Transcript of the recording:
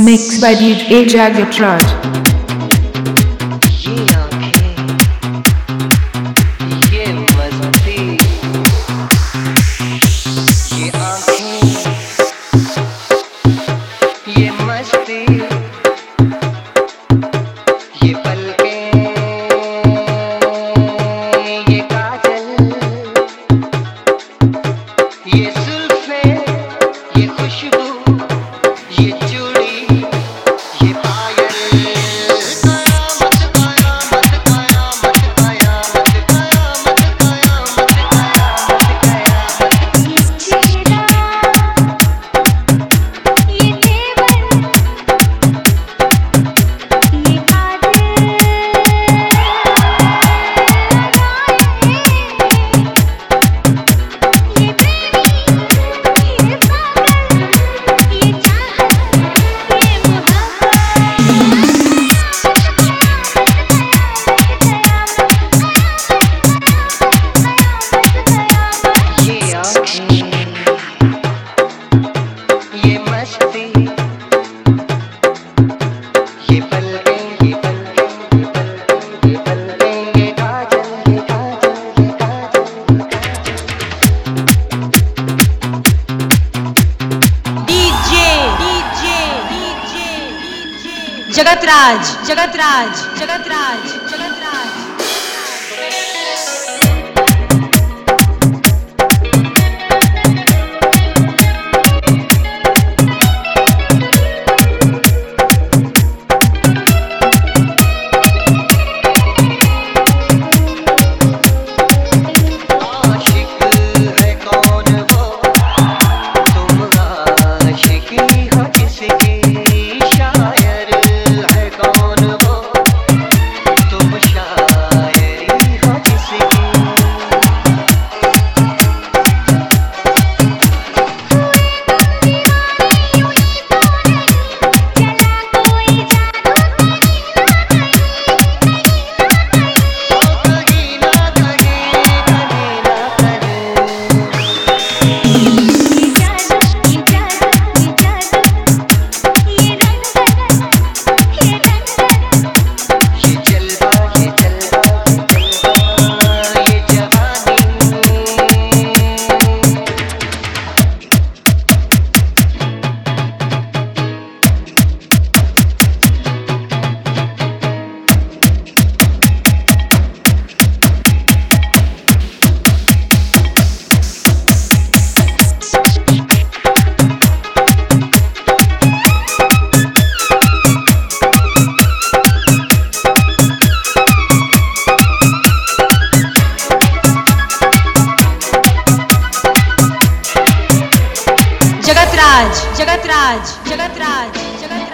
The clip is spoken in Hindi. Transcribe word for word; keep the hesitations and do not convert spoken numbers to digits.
Mixed by D J Jagatraj. ये आँखें, ये मस्ती, ये आँखें, ये मस्ती, ये पलकें, ये काजल, ये जुल्फें, ये खुशबू, ये चूड़ी, ये पायल, कयामत कयामत कयामत कयामत कयामत कयामत कयामत ये चेहरा ये तेवर ये आदत ये प्रेमी ये पागल ये चाहत ये मोहब्बत ये आँखें, ये मस्ती, ये पलकें, ये पलकें, ये पलकें, ये पलकें, ये काजल, ये काजल, ये काजल, ये काजल। DJ DJ DJ Jagatraj Jagatraj Jagatraj Jagatraj आशिक है कौन वो, तुम आशिकी हो किसकी, शायर है कौन वो, तुम शायरी हो किसकी। चला कोई जादू कहीं ना कहीं, कहीं ना कहीं, ये जादू ये जादू ये जादू ये रंगत ये रंगत ये जलवा, ये जलवा, ये जलवा, ये जवानी। जगतराज जगतराज जगतराज जगतराज